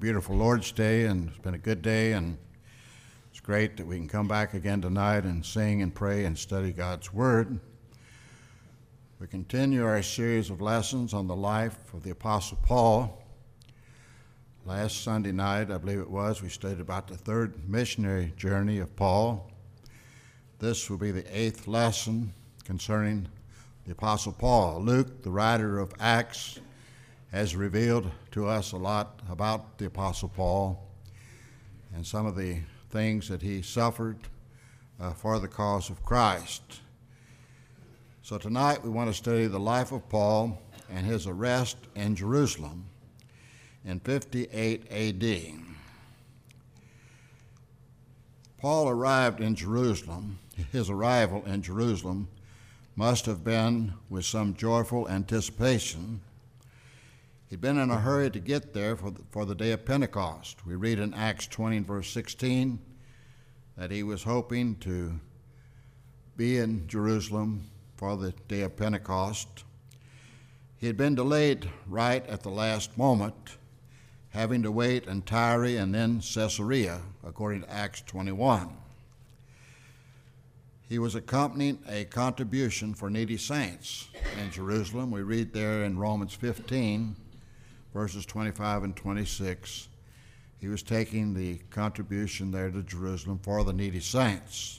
beautiful Lord's Day, and it's been a good day, and it's great that we can come back again tonight and sing and pray and study God's Word. We continue our series of lessons on the life of the Apostle Paul. Last Sunday night, I believe it was, we studied about the third missionary journey of Paul. This will be the 8th lesson concerning the Apostle Paul. Luke, the writer of Acts, has revealed to us a lot about the Apostle Paul and some of the things that he suffered for the cause of Christ. So tonight we want to study the life of Paul and his arrest in Jerusalem in 58 A.D. Paul arrived in Jerusalem. His arrival in Jerusalem must have been with some joyful anticipation. He'd been in a hurry to get there for the day of Pentecost. We read in Acts 20 and verse 16 that he was hoping to be in Jerusalem for the day of Pentecost. He had been delayed right at the last moment, having to wait in Tyre and then Caesarea, according to Acts 21. He was accompanying a contribution for needy saints in Jerusalem. We read there in Romans 15, verses 25 and 26, he was taking the contribution there to Jerusalem for the needy saints.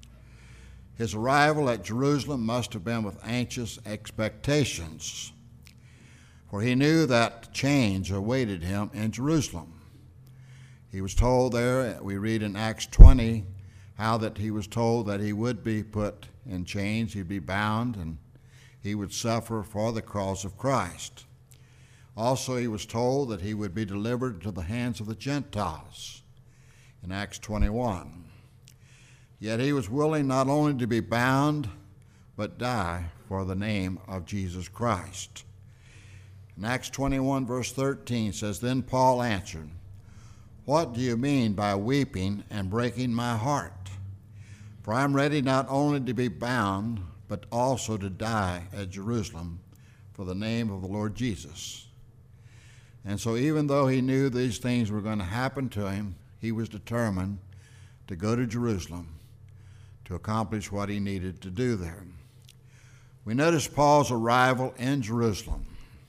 His arrival at Jerusalem must have been with anxious expectations, for he knew that change awaited him in Jerusalem. He was told there, we read in Acts 20, how that he was told that he would be put in chains, he'd be bound, and he would suffer for the cause of Christ. Also, he was told that he would be delivered to the hands of the Gentiles in Acts 21. Yet he was willing not only to be bound, but die for the name of Jesus Christ. In Acts 21, verse 13 says, Then Paul answered, What do you mean by weeping and breaking my heart? For I am ready not only to be bound, but also to die at Jerusalem for the name of the Lord Jesus. And so even though he knew these things were going to happen to him, he was determined to go to Jerusalem to accomplish what he needed to do there. We notice Paul's arrival in Jerusalem,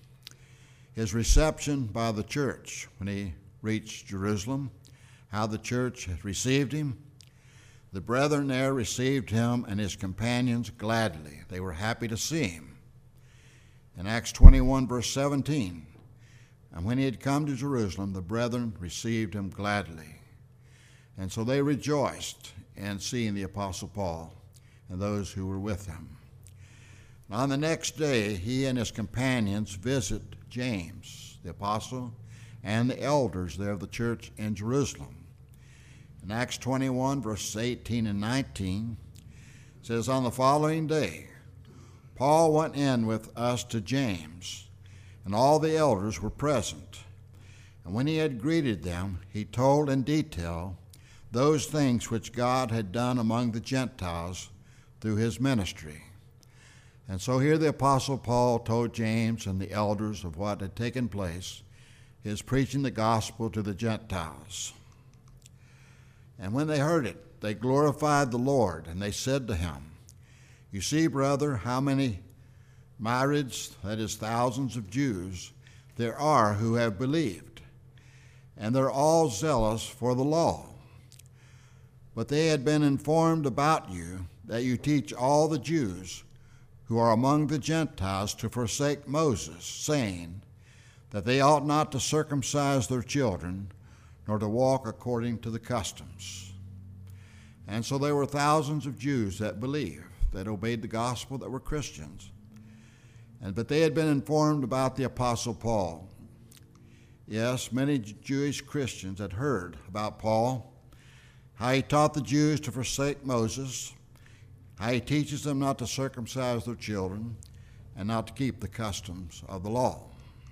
his reception by the church when he reached Jerusalem, how the church had received him. The brethren there received him and his companions gladly. They were happy to see him. In Acts 21, verse 17, And when he had come to Jerusalem, the brethren received him gladly. And so they rejoiced in seeing the Apostle Paul and those who were with him. On the next day, he and his companions visit James, the apostle, and the elders there of the church in Jerusalem. In Acts 21, verses 18 and 19, it says, On the following day, Paul went in with us to James, and all the elders were present. And when he had greeted them, he told in detail those things which God had done among the Gentiles through his ministry. And so here the Apostle Paul told James and the elders of what had taken place, his preaching the gospel to the Gentiles. And when they heard it, they glorified the Lord, and they said to him, You see, brother, how many myriads, that is thousands of Jews, there are who have believed, and they're all zealous for the law. But they had been informed about you that you teach all the Jews who are among the Gentiles to forsake Moses, saying that they ought not to circumcise their children, nor to walk according to the customs. And so there were thousands of Jews that believed, that obeyed the gospel, that were Christians. But they had been informed about the Apostle Paul. Yes, many Jewish Christians had heard about Paul, how he taught the Jews to forsake Moses, how he teaches them not to circumcise their children, and not to keep the customs of the law.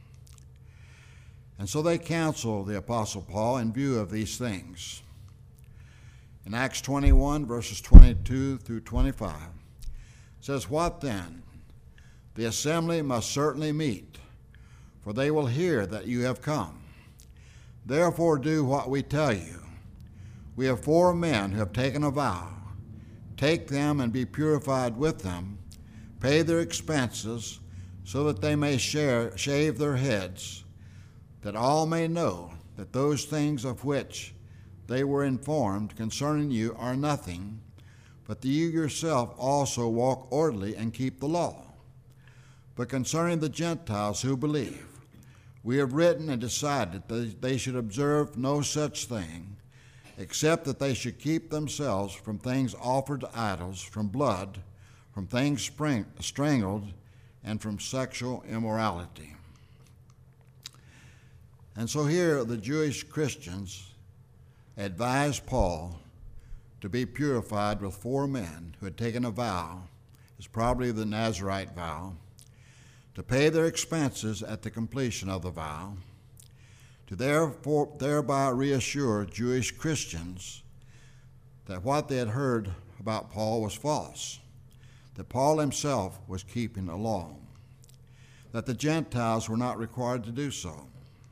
And so they counseled the Apostle Paul in view of these things. In Acts 21, verses 22 through 25, it says, What then? The assembly must certainly meet, for they will hear that you have come. Therefore do what we tell you. We have 4 men who have taken a vow. Take them and be purified with them. Pay their expenses so that they may shave their heads, that all may know that those things of which they were informed concerning you are nothing, but that you yourself also walk orderly and keep the law. But concerning the Gentiles who believe, we have written and decided that they should observe no such thing, except that they should keep themselves from things offered to idols, from blood, from things strangled, and from sexual immorality. And so here the Jewish Christians advised Paul to be purified with 4 men who had taken a vow, it's probably the Nazirite vow, to pay their expenses at the completion of the vow, to thereby reassure Jewish Christians that what they had heard about Paul was false, that Paul himself was keeping the law, that the Gentiles were not required to do so.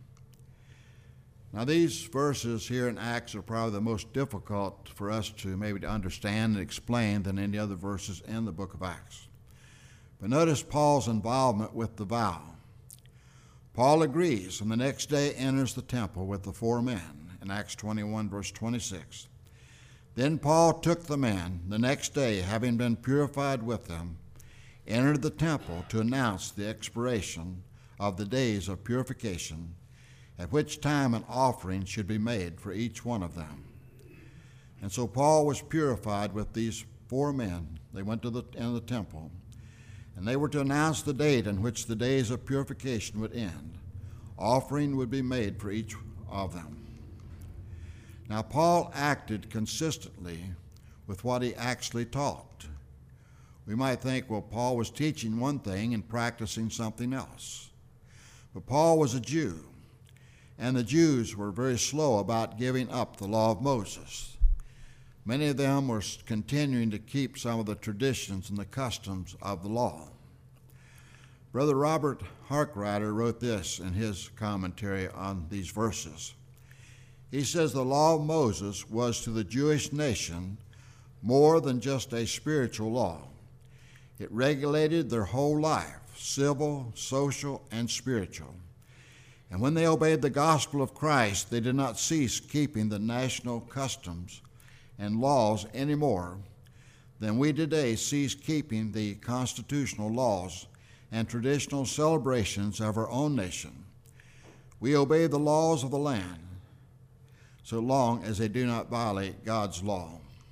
Now these verses here in Acts are probably the most difficult for us to understand and explain than any other verses in the book of Acts. But notice Paul's involvement with the vow. Paul agrees and the next day enters the temple with the 4 men in Acts 21 verse 26. Then Paul took the men the next day, having been purified with them, entered the temple to announce the expiration of the days of purification, at which time an offering should be made for each one of them. And so Paul was purified with these 4 men. They went to the end of the temple, and they were to announce the date in which the days of purification would end. Offering would be made for each of them. Now, Paul acted consistently with what he actually taught. We might think, well, Paul was teaching one thing and practicing something else. But Paul was a Jew, and the Jews were very slow about giving up the law of Moses. Many of them were continuing to keep some of the traditions and the customs of the law. Brother Robert Harkrider wrote this in his commentary on these verses. He says the law of Moses was to the Jewish nation more than just a spiritual law. It regulated their whole life, civil, social, and spiritual. And when they obeyed the gospel of Christ, they did not cease keeping the national customs and laws any more than we today cease keeping the constitutional laws and traditional celebrations of our own nation. We obey the laws of the land so long as they do not violate God's law.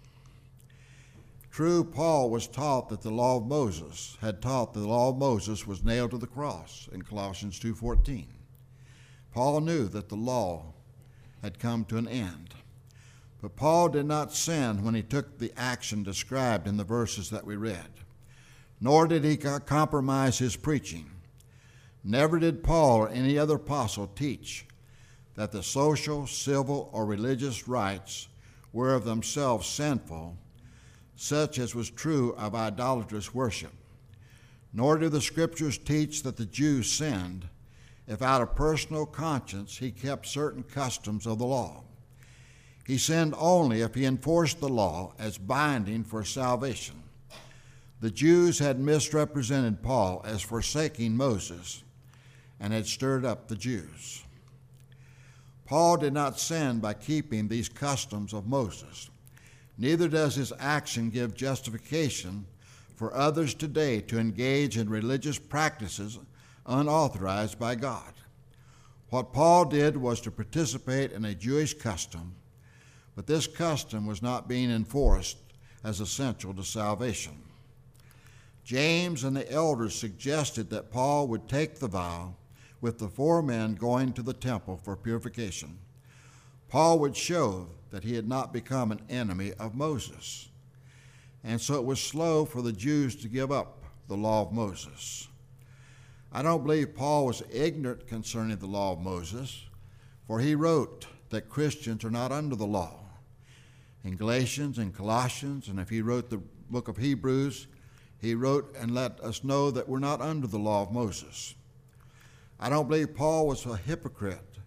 True, Paul was taught that the law of Moses was nailed to the cross in Colossians 2:14. Paul knew that the law had come to an end. But Paul did not sin when he took the action described in the verses that we read, nor did he compromise his preaching. Never did Paul or any other apostle teach that the social, civil, or religious rites were of themselves sinful, such as was true of idolatrous worship. Nor do the Scriptures teach that the Jew sinned if out of personal conscience he kept certain customs of the law. He sinned only if he enforced the law as binding for salvation. The Jews had misrepresented Paul as forsaking Moses and had stirred up the Jews. Paul did not sin by keeping these customs of Moses. Neither does his action give justification for others today to engage in religious practices unauthorized by God. What Paul did was to participate in a Jewish custom, but this custom was not being enforced as essential to salvation. James and the elders suggested that Paul would take the vow with the 4 men going to the temple for purification. Paul would show that he had not become an enemy of Moses. And so it was slow for the Jews to give up the law of Moses. I don't believe Paul was ignorant concerning the law of Moses, for he wrote that Christians are not under the law. In Galatians and Colossians, and if he wrote the book of Hebrews, he wrote and let us know that we're not under the law of Moses. I don't believe Paul was a hypocrite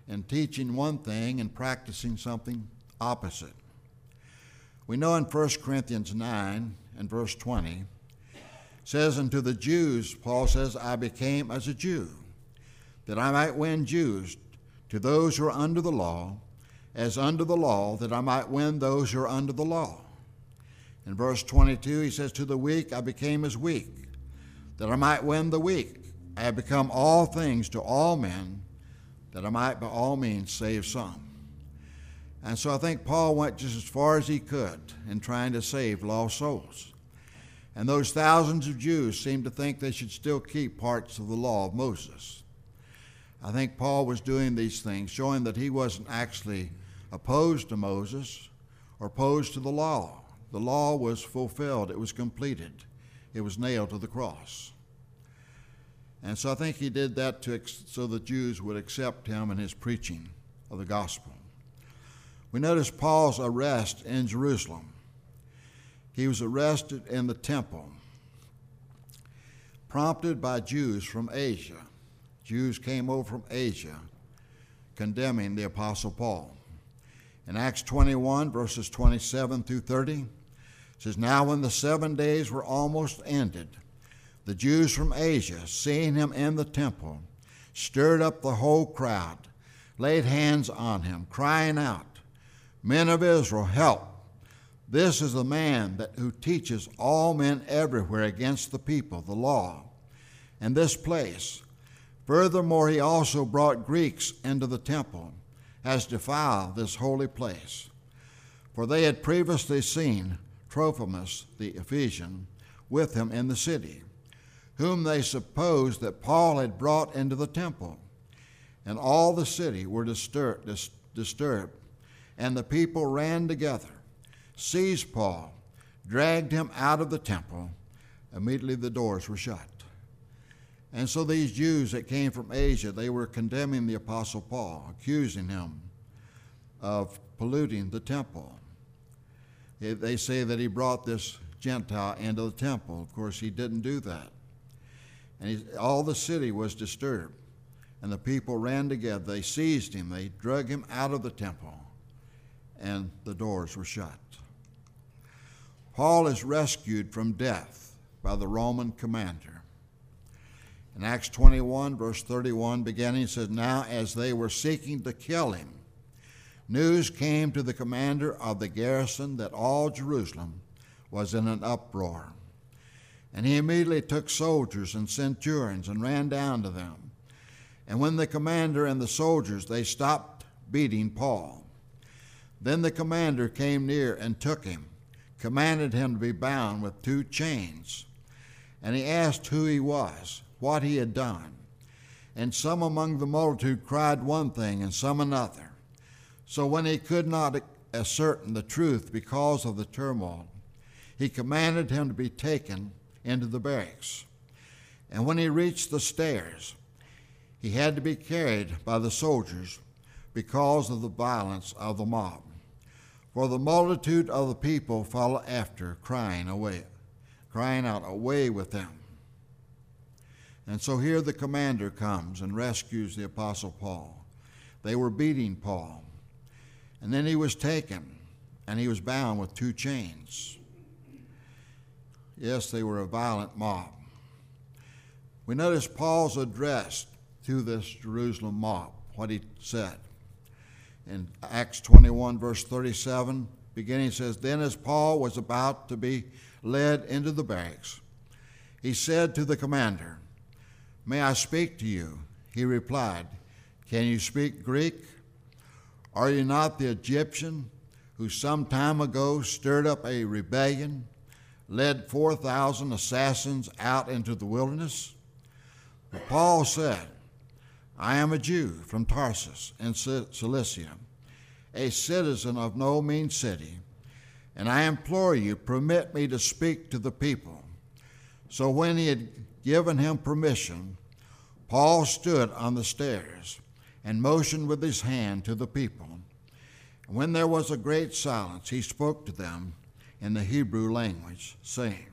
and teaching one thing and practicing something opposite. We know in 1 Corinthians 9 and verse 20, it says, "And to the Jews," Paul says, "I became as a Jew, that I might win Jews. To those who are under the law, as under the law, that I might win those who are under the law." In verse 22, he says, "To the weak I became as weak, that I might win the weak. I have become all things to all men, that I might by all means save some." And so I think Paul went just as far as he could in trying to save lost souls. And those thousands of Jews seemed to think they should still keep parts of the law of Moses. I think Paul was doing these things, showing that he wasn't actually opposed to Moses or opposed to the law. The law was fulfilled. It was completed. It was nailed to the cross. And so I think he did that so the Jews would accept him and his preaching of the gospel. We notice Paul's arrest in Jerusalem. He was arrested in the temple, prompted by Jews from Asia. Jews came over from Asia condemning the Apostle Paul. In Acts 21, verses 27 through 30, it says, "Now when the 7 days were almost ended, the Jews from Asia, seeing him in the temple, stirred up the whole crowd, laid hands on him, crying out, 'Men of Israel, help! This is the man who teaches all men everywhere against the people, the law, and this place. Furthermore, he also brought Greeks into the temple, has defiled this holy place.' For they had previously seen Trophimus the Ephesian with him in the city, whom they supposed that Paul had brought into the temple. And all the city were disturbed, and the people ran together, seized Paul, dragged him out of the temple. Immediately the doors were shut." And so these Jews that came from Asia, they were condemning the Apostle Paul, accusing him of polluting the temple. They say that he brought this Gentile into the temple. Of course, he didn't do that. And all the city was disturbed, and the people ran together. They seized him. They dragged him out of the temple, and the doors were shut. Paul is rescued from death by the Roman commander. In Acts 21, verse 31, beginning, it says, "Now as they were seeking to kill him, news came to the commander of the garrison that all Jerusalem was in an uproar. And he immediately took soldiers and centurions and ran down to them. And when the commander and the soldiers, they stopped beating Paul. Then the commander came near and took him, commanded him to be bound with 2 chains. And he asked who he was, what he had done. And some among the multitude cried one thing and some another. So when he could not ascertain the truth because of the turmoil, he commanded him to be taken into the barracks. And when he reached the stairs, he had to be carried by the soldiers because of the violence of the mob. For the multitude of the people followed after, crying out, "Away with them." And so here the commander comes and rescues the Apostle Paul. They were beating Paul. And then he was taken, and he was bound with 2 chains. Yes, they were a violent mob. We notice Paul's address to this Jerusalem mob, what he said. In Acts 21, verse 37, beginning, it says, "Then as Paul was about to be led into the barracks, he said to the commander, 'May I speak to you?' He replied, 'Can you speak Greek? Are you not the Egyptian who some time ago stirred up a rebellion, led 4,000 assassins out into the wilderness?' But Paul said, 'I am a Jew from Tarsus in Cilicia, a citizen of no mean city, and I implore you, permit me to speak to the people.' So when he had given him permission, Paul stood on the stairs and motioned with his hand to the people. And when there was a great silence, he spoke to them in the Hebrew language, saying,"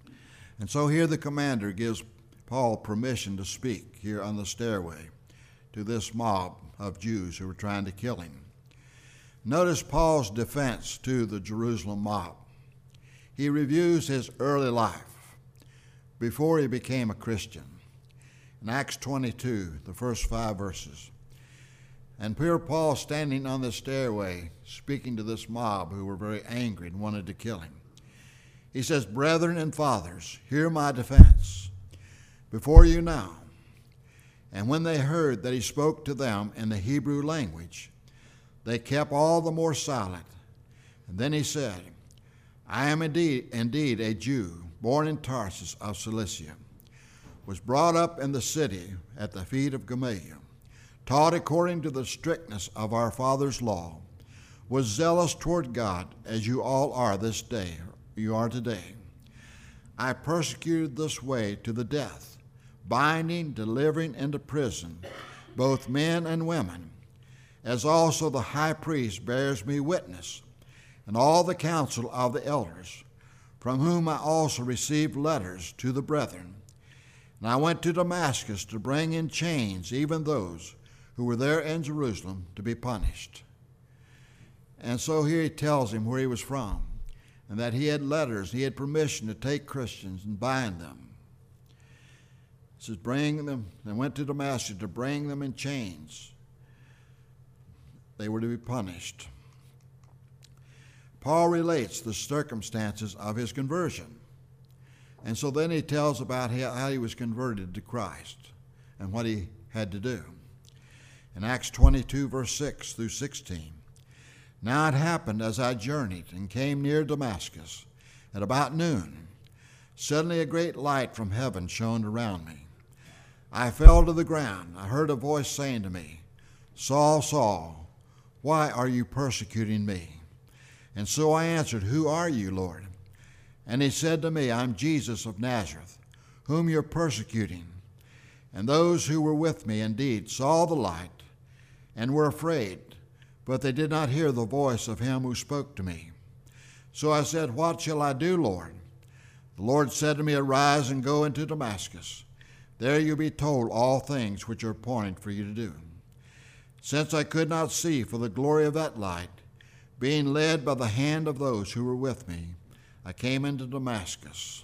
And so here the commander gives Paul permission to speak here on the stairway to this mob of Jews who were trying to kill him. Notice Paul's defense to the Jerusalem mob. He reviews his early life before he became a Christian. In Acts 22, the first 5 verses. And here Paul standing on the stairway speaking to this mob who were very angry and wanted to kill him. He says, "Brethren and fathers, hear my defense before you now." And when they heard that he spoke to them in the Hebrew language, they kept all the more silent. And then he said, "I am indeed a Jew, born in Tarsus of Cilicia, was brought up in the city at the feet of Gamaliel, taught according to the strictness of our father's law, was zealous toward God as you all are this day, you are today. I persecuted this way to the death, binding, delivering into prison both men and women, as also the high priest bears me witness, and all the council of the elders, from whom I also received letters to the brethren. And I went to Damascus to bring in chains even those who were there in Jerusalem to be punished." And so here he tells him where he was from, and that he had letters, he had permission to take Christians and bind them. He says, bring them, and went to Damascus to bring them in chains. They were to be punished. Paul relates the circumstances of his conversion. And so then he tells about how he was converted to Christ and what he had to do. In Acts 22, verse 6 through 16, "Now it happened as I journeyed and came near Damascus at about noon, suddenly a great light from heaven shone around me. I fell to the ground. I heard a voice saying to me, 'Saul, Saul, why are you persecuting me?' And so I answered, 'Who are you, Lord?' And he said to me, 'I'm Jesus of Nazareth, whom you're persecuting.' And those who were with me indeed saw the light and were afraid, but they did not hear the voice of him who spoke to me. So I said, 'What shall I do, Lord?' The Lord said to me, 'Arise and go into Damascus. There you'll be told all things which are appointed for you to do.' Since I could not see for the glory of that light, being led by the hand of those who were with me, I came into Damascus.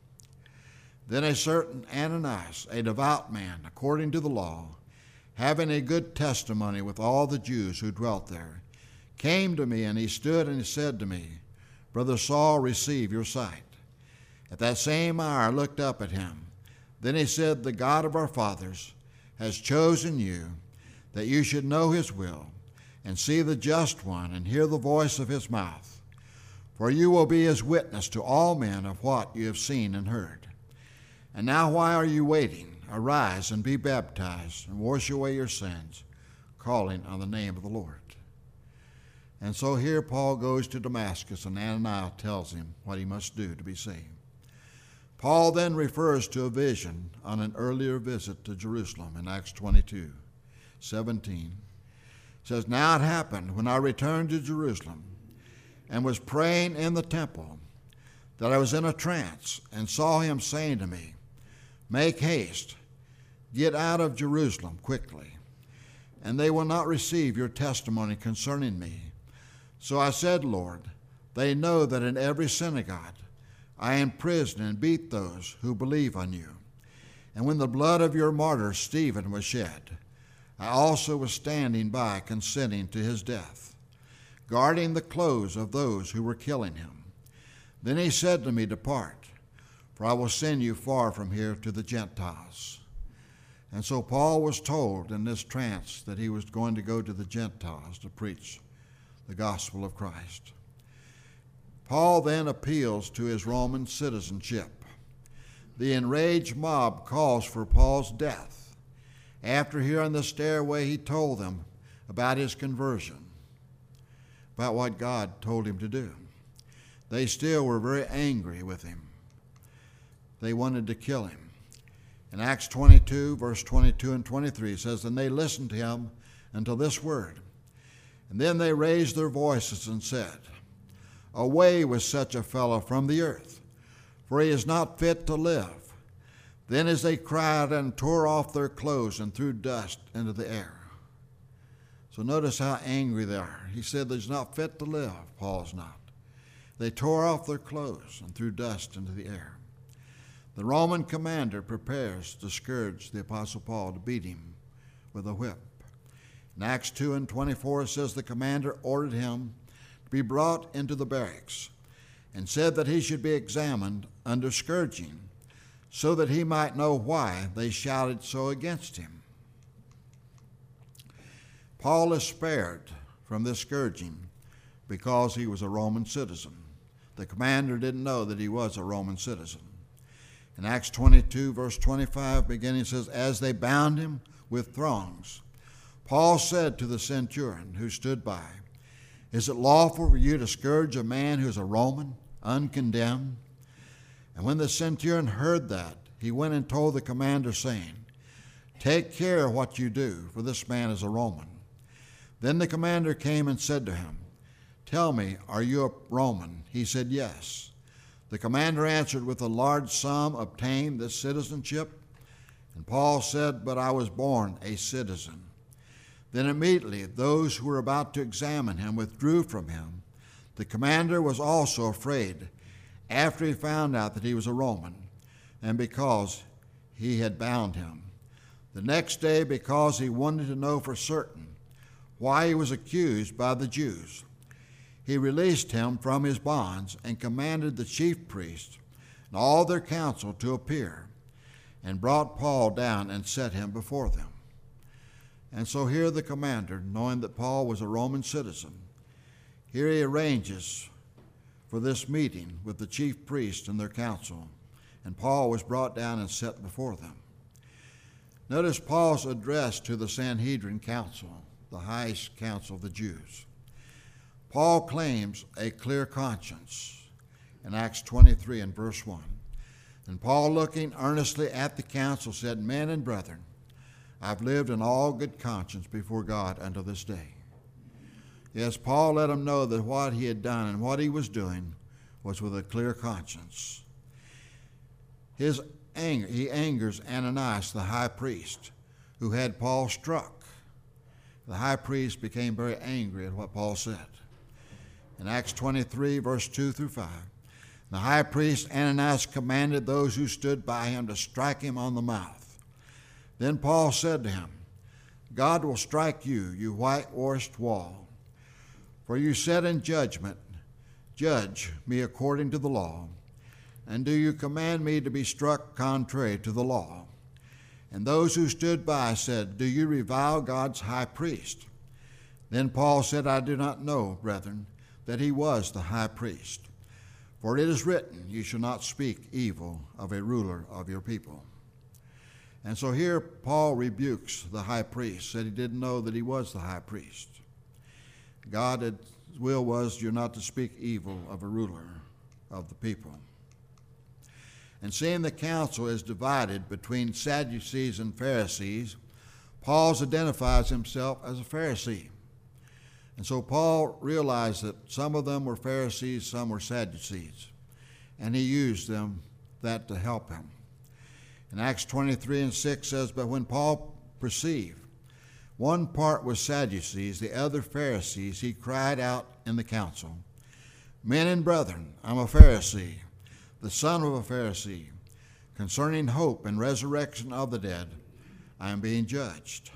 Then a certain Ananias, a devout man, according to the law, having a good testimony with all the Jews who dwelt there, came to me, and he stood and he said to me, 'Brother Saul, receive your sight.' At that same hour I looked up at him. Then he said, 'The God of our fathers has chosen you, that you should know his will, and see the just one, and hear the voice of his mouth. For you will be his witness to all men of what you have seen and heard. And now why are you waiting? Arise and be baptized, and wash away your sins, calling on the name of the Lord.'" And so here Paul goes to Damascus, and Ananias tells him what he must do to be saved. Paul then refers to a vision on an earlier visit to Jerusalem in Acts 22:17. It says, "Now it happened when I returned to Jerusalem and was praying in the temple that I was in a trance and saw him saying to me, 'Make haste, get out of Jerusalem quickly, and they will not receive your testimony concerning me.' So I said, 'Lord, they know that in every synagogue I imprison and beat those who believe on you. And when the blood of your martyr Stephen was shed, I also was standing by consenting to his death, guarding the clothes of those who were killing him. Then he said to me, Depart, for I will send you far from here to the Gentiles.'" And so Paul was told in this trance that he was going to go to the Gentiles to preach the gospel of Christ. Paul then appeals to his Roman citizenship. The enraged mob calls for Paul's death. After here on the stairway, he told them about his conversion, about what God told him to do. They still were very angry with him. They wanted to kill him. In Acts 22, verse 22 and 23, it says, "And they listened to him until this word. And then they raised their voices and said, 'Away with such a fellow from the earth, for he is not fit to live.' Then as they cried and tore off their clothes and threw dust into the air. So notice how angry they are. He said they're not fit to live. Paul's not. They tore off their clothes and threw dust into the air. The Roman commander prepares to scourge the Apostle Paul, to beat him with a whip. In Acts 2:24 it says the commander ordered him to be brought into the barracks and said that he should be examined under scourging, so that he might know why they shouted so against him. Paul is spared from this scourging because he was a Roman citizen. The commander didn't know that he was a Roman citizen. In Acts 22, verse 25, beginning, it says, as they bound him with thongs, Paul said to the centurion who stood by, is it lawful for you to scourge a man who is a Roman, uncondemned? And when the centurion heard that, he went and told the commander, saying, take care what you do, for this man is a Roman. Then the commander came and said to him, tell me, are you a Roman? He said, yes. The commander answered, with a large sum obtained this citizenship. And Paul said, but I was born a citizen. Then immediately those who were about to examine him withdrew from him. The commander was also afraid after he found out that he was a Roman, and because he had bound him. The next day, because he wanted to know for certain why he was accused by the Jews, he released him from his bonds and commanded the chief priests and all their council to appear, and brought Paul down and set him before them. And so here the commander, knowing that Paul was a Roman citizen, here he arranges for this meeting with the chief priests and their council, and Paul was brought down and set before them. Notice Paul's address to the Sanhedrin council, the highest council of the Jews. Paul claims a clear conscience in Acts 23 and verse 1. And Paul, looking earnestly at the council, said, men and brethren, I've lived in all good conscience before God unto this day. Yes, Paul let them know that what he had done and what he was doing was with a clear conscience. He angers Ananias, the high priest, who had Paul struck. The high priest became very angry at what Paul said. In Acts 23, verse 2 through 5, the high priest Ananias commanded those who stood by him to strike him on the mouth. Then Paul said to him, God will strike you, you whitewashed wall. For you said in judgment, judge me according to the law. And do you command me to be struck contrary to the law? And those who stood by said, do you revile God's high priest? Then Paul said, I do not know, brethren, that he was the high priest. For it is written, you shall not speak evil of a ruler of your people. And so here Paul rebukes the high priest, said he didn't know that he was the high priest. God's will was you're not to speak evil of a ruler of the people. And seeing the council is divided between Sadducees and Pharisees, Paul identifies himself as a Pharisee. And so Paul realized that some of them were Pharisees, some were Sadducees, and he used that to help him. In Acts 23 and 6 says, but when Paul perceived one part was Sadducees, the other Pharisees, he cried out in the council, men and brethren, I'm a Pharisee, the son of a Pharisee. Concerning hope and resurrection of the dead, I am being judged.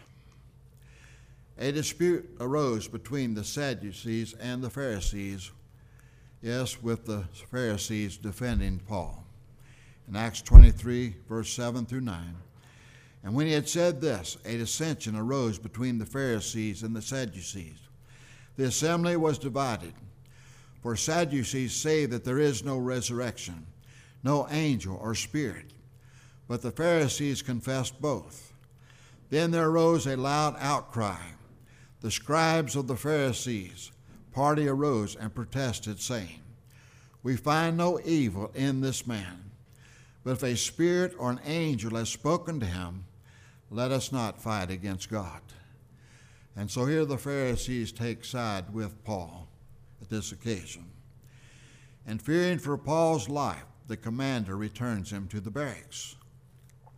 A dispute arose between the Sadducees and the Pharisees, yes, with the Pharisees defending Paul. In Acts 23, verse 7 through 9, and when he had said this, a dissension arose between the Pharisees and the Sadducees. The assembly was divided, for Sadducees say that there is no resurrection, no angel or spirit, but the Pharisees confessed both. Then there arose a loud outcry. The scribes of the Pharisees party arose and protested, saying, we find no evil in this man, but if a spirit or an angel has spoken to him, let us not fight against God. And so here the Pharisees take side with Paul at this occasion. And fearing for Paul's life, the commander returns him to the barracks.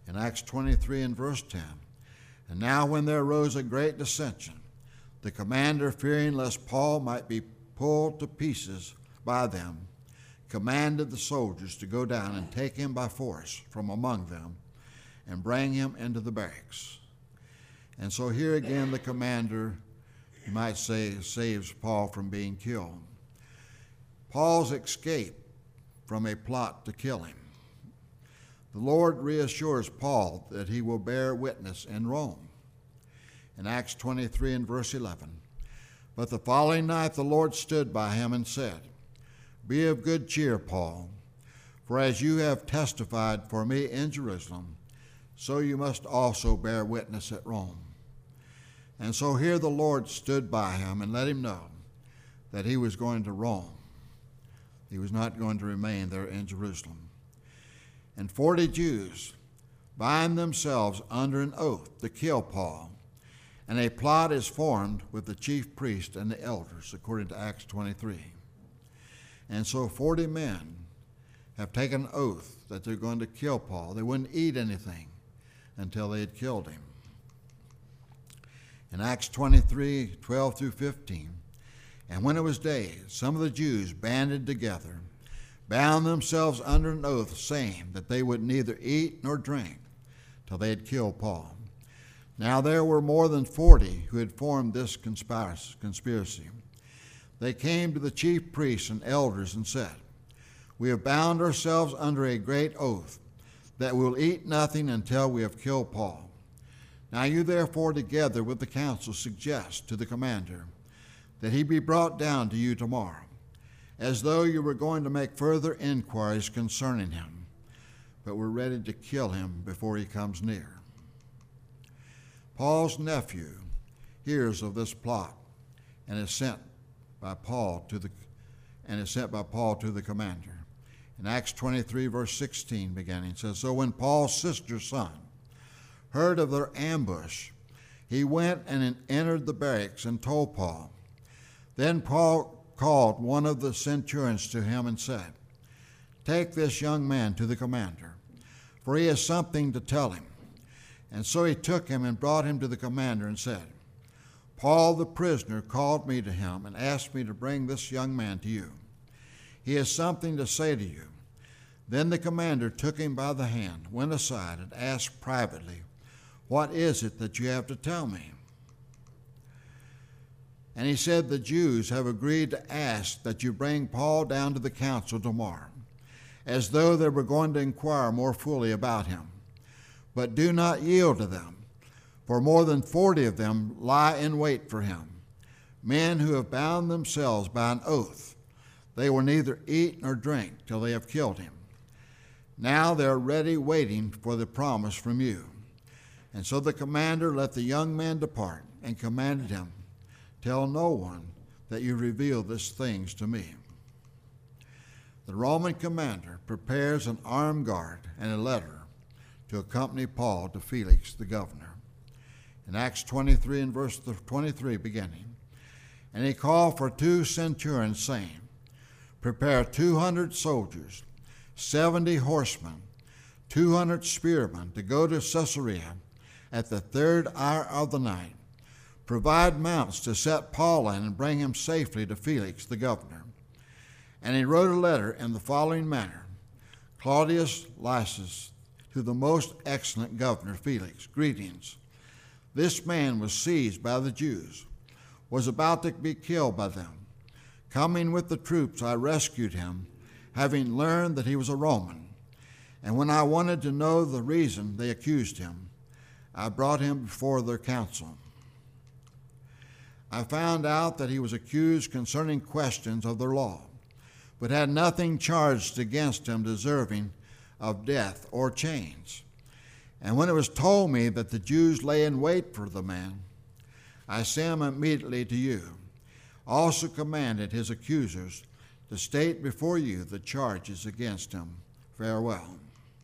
In Acts 23 and verse 10, and now when there arose a great dissension, the commander, fearing lest Paul might be pulled to pieces by them, commanded the soldiers to go down and take him by force from among them and bring him into the barracks. And so here again the commander, you might say, saves Paul from being killed. Paul's escape from a plot to kill him. The Lord reassures Paul that he will bear witness in Rome. In Acts 23 and verse 11, but the following night the Lord stood by him and said, Be of good cheer, Paul, for as you have testified for me in Jerusalem, so you must also bear witness at Rome. And so here the Lord stood by him and let him know that he was going to Rome. He was not going to remain there in Jerusalem. And 40 Jews bind themselves under an oath to kill Paul, and a plot is formed with the chief priest and the elders, according to Acts 23. And so 40 men have taken an oath that they're going to kill Paul. They wouldn't eat anything until they had killed him. In Acts 23, 12 through 15, and when it was day, some of the Jews banded together, bound themselves under an oath, saying that they would neither eat nor drink till they had killed Paul. Now there were more than 40 who had formed this conspiracy. They came to the chief priests and elders and said, We have bound ourselves under a great oath that we will eat nothing until we have killed Paul. Now you therefore together with the council suggest to the commander that he be brought down to you tomorrow, as though you were going to make further inquiries concerning him, but were ready to kill him before he comes near. Paul's nephew hears of this plot and is sent by Paul to the commander. In Acts 23, verse 16 beginning, says, So when Paul's sister's son heard of their ambush, he went and entered the barracks and told Paul. Then Paul called one of the centurions to him and said, Take this young man to the commander, for he has something to tell him. And so he took him and brought him to the commander and said, Paul the prisoner called me to him and asked me to bring this young man to you. He has something to say to you. Then the commander took him by the hand, went aside, and asked privately, What is it that you have to tell me? And he said, The Jews have agreed to ask that you bring Paul down to the council tomorrow, as though they were going to inquire more fully about him. But do not yield to them, for more than 40 of them lie in wait for him, men who have bound themselves by an oath. They will neither eat nor drink till they have killed him. Now they are ready, waiting for the promise from you. And so the commander let the young man depart and commanded him, Tell no one that you reveal these things to me. The Roman commander prepares an armed guard and a letter to accompany Paul to Felix the governor. In Acts 23 and verse 23 beginning, And he called for 2 centurions, saying, Prepare 200 soldiers, 70 horsemen, 200 spearmen to go to Caesarea at the 3rd hour of the night. Provide mounts to set Paul in and bring him safely to Felix the governor. And he wrote a letter in the following manner: Claudius Lysias, to the most excellent governor Felix, greetings. This man was seized by the Jews, was about to be killed by them. Coming with the troops, I rescued him, having learned that he was a Roman. And when I wanted to know the reason they accused him, I brought him before their council. I found out that he was accused concerning questions of their law, but had nothing charged against him deserving of death or chains. And when it was told me that the Jews lay in wait for the man, I sent him immediately to you. Also commanded his accusers to state before you the charges against him. Farewell.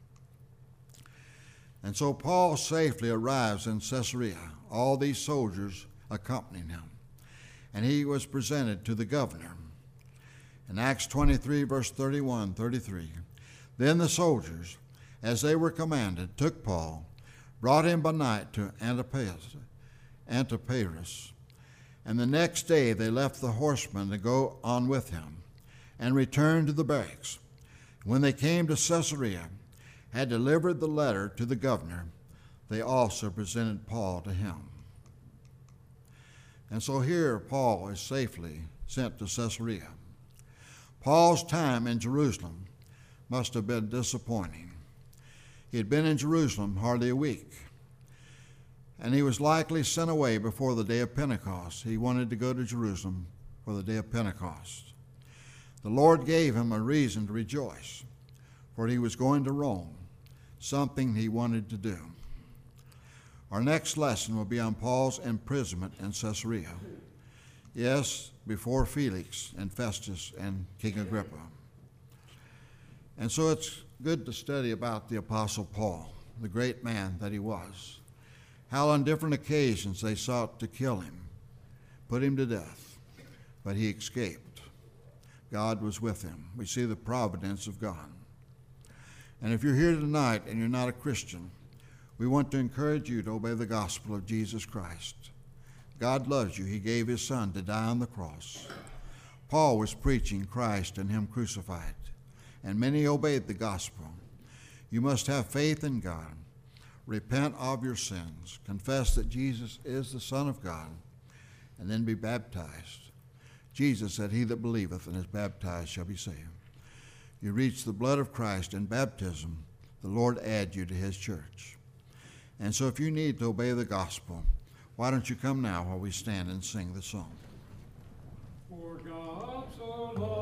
And so Paul safely arrives in Caesarea, all these soldiers accompanying him, and he was presented to the governor. In Acts 23, verse 31, 33, Then the soldiers, as they were commanded, took Paul, brought him by night to Antiparis. And the next day they left the horsemen to go on with him, and returned to the barracks. When they came to Caesarea, had delivered the letter to the governor, they also presented Paul to him. And so here Paul is safely sent to Caesarea. Paul's time in Jerusalem must have been disappointing. He had been in Jerusalem hardly a week, and he was likely sent away before the day of Pentecost. He wanted to go to Jerusalem for the day of Pentecost. The Lord gave him a reason to rejoice, for he was going to Rome, something he wanted to do. Our next lesson will be on Paul's imprisonment in Caesarea. Yes, before Felix and Festus and King Agrippa. And so it's good to study about the Apostle Paul, the great man that he was. How on different occasions they sought to kill him, put him to death, but he escaped. God was with him. We see the providence of God. And if you're here tonight and you're not a Christian, we want to encourage you to obey the gospel of Jesus Christ. God loves you. He gave his son to die on the cross. Paul was preaching Christ and him crucified, and many obeyed the gospel. You must have faith in God, repent of your sins, confess that Jesus is the Son of God, and then be baptized. Jesus said, "He that believeth and is baptized shall be saved." You reach the blood of Christ in baptism, the Lord add you to his church. And so if you need to obey the gospel, why don't you come now while we stand and sing the song? For God so loved